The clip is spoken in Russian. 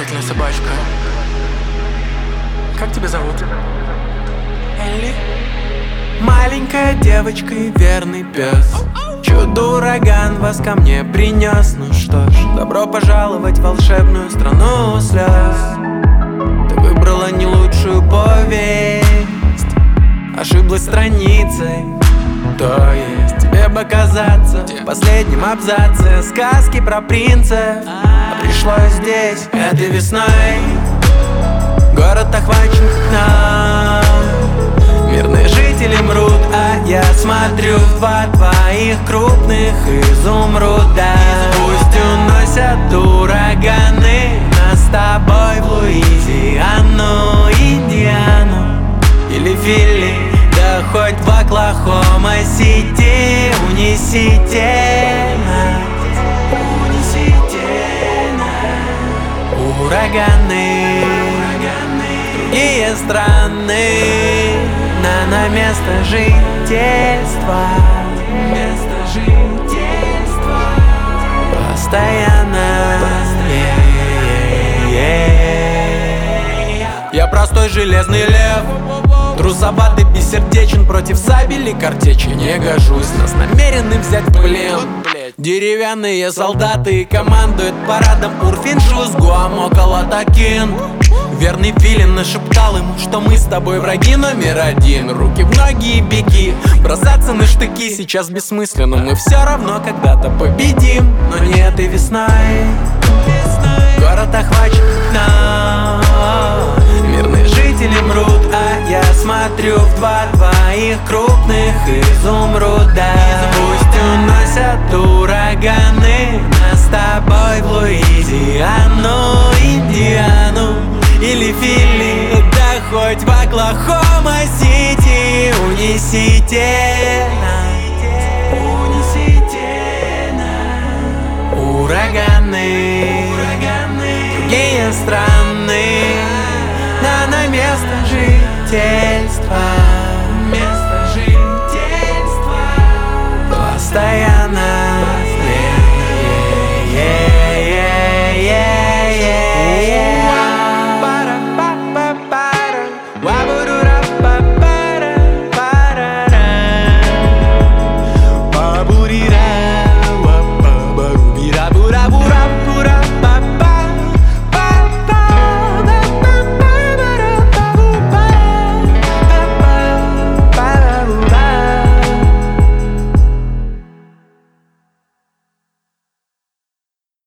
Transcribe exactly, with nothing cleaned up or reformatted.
замечательная собачка. Как тебя зовут? Элли? Маленькая девочка и верный пес. Чудо-ураган вас ко мне принес. Ну что ж, добро пожаловать в волшебную страну слез. Ты выбрала не лучшую повесть, ошиблась страницей. То есть тебе бы казаться в последнем абзаце сказки про принцев. А пришлось здесь этой весной. Город охвачен нам, мирные жители мрут, а я смотрю в два твоих крупных изумруда. Пусть уносят ураганы нас с тобой в Луизиану, Индиану или Филли, да хоть в Оклахома-Сити. Унесите нас, унесите нас, ураганы, другие страны, на, на место жительства, место жительства постоянно, постоянно. Я простой железный лев, трусоватый, бессердечен, против сабель и картечи не гожусь. Нас намерены взять в плен деревянные солдаты, и командует парадом Урфиншус Гуамоколатакин. Верный филин нашептал ему, что мы с тобой враги номер один. Руки в ноги и беги, бросаться на штыки сейчас бессмысленно. Мы все равно когда-то победим, но не этой весной. Город охвачен нам, мирные жители мрут, а я смотрю в два твоих крупных изумруда. Пусть уносят ураганы нас с тобой в Луизиану, Индиану или Филли, да хоть в Оклахома-Сити. Унесите